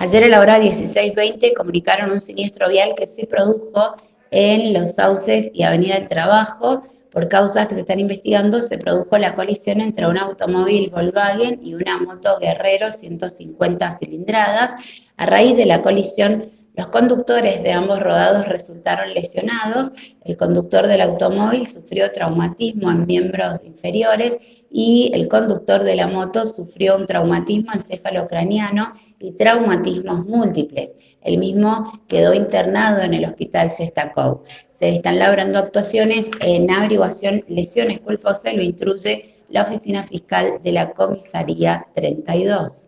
Ayer a la hora 16:20 comunicaron un siniestro vial que se produjo en Los Sauces y Avenida del Trabajo. Por causas que se están investigando, se produjo la colisión entre un automóvil Volkswagen y una moto Guerrero 150 cilindradas. A raíz de la colisión, los conductores de ambos rodados resultaron lesionados. El conductor del automóvil sufrió traumatismo en miembros inferiores y el conductor de la moto sufrió un traumatismo encefalocraniano y traumatismos múltiples. El mismo quedó internado en el hospital Gestakov. Se están labrando actuaciones en averiguación lesiones culposas, lo instruye la oficina fiscal de la comisaría 32.